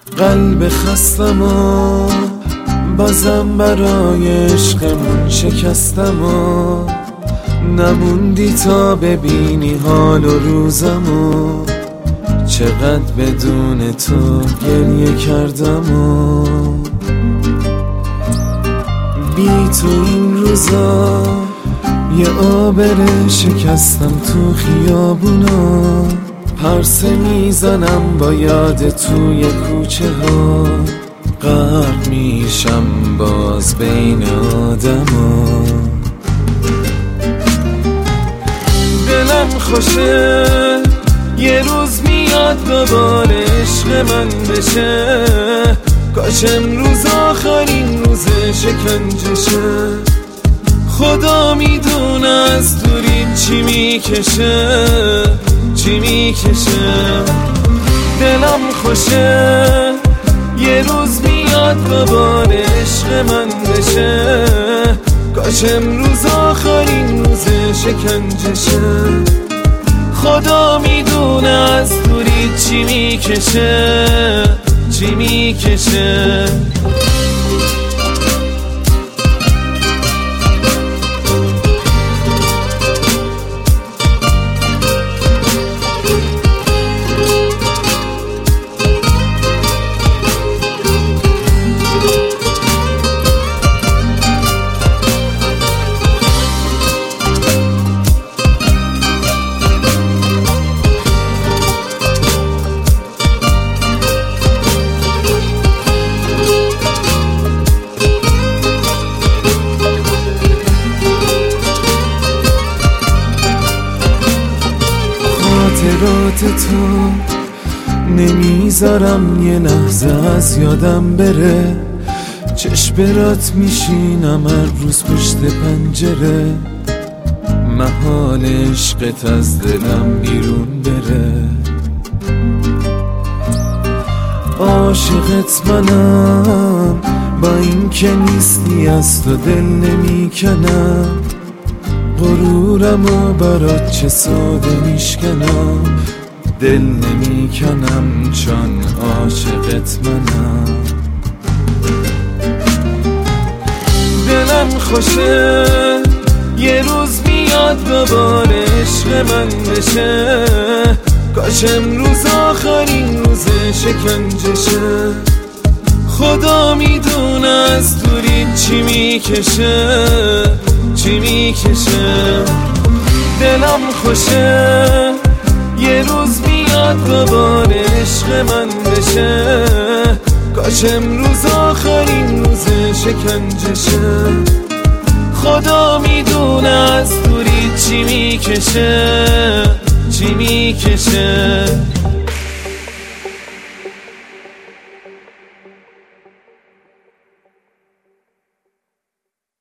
قلب خستم و بازم برای عشقمون شکستم و نموندی تا ببینی حال و روزمو. چقدر بدون تو گریه کردم و بی تو این روزا یه آبره شکستم تو خیابونا. پرسه میزنم با یاد توی کوچه ها، غرق میشم باز بین آدما. دلم خوشه یه روز میاد دوباره عشق من بشه، کاش امروز آخرین روز شکنجشه. خدا میدونه از دوری چی میکشه چی میکشه. دلم خوشه یه روز میاد دوباره عشق من بشه، کاش امروز آخرین روز شکنجشه. خدا میدونه از دوری چی میکشه چی میکشه. خاطرات تو نمیذارم یه لحظه از یادم بره، چشم برات میشینم هر روز پشت پنجره. محال عشقت از دلم بیرون بره، عاشقت منم با این که نیستی از تو دل نمیکنم. غرورمو برات چه ساده میشکنم، دل نمیکنم چون عاشقت منم. دلم خوشه یه روز میاد دوباره عشق من بشه، کاش امروز آخرین روز شکنجشه. خدا میدونه از دوری چی میکشه چی میکشه. دلم خوشه یه روز میاد دوباره عشق من بشه، کاش امروز آخرین روز شکنجشه. خدا میدونه از دوری چی میکشه چی میکشه.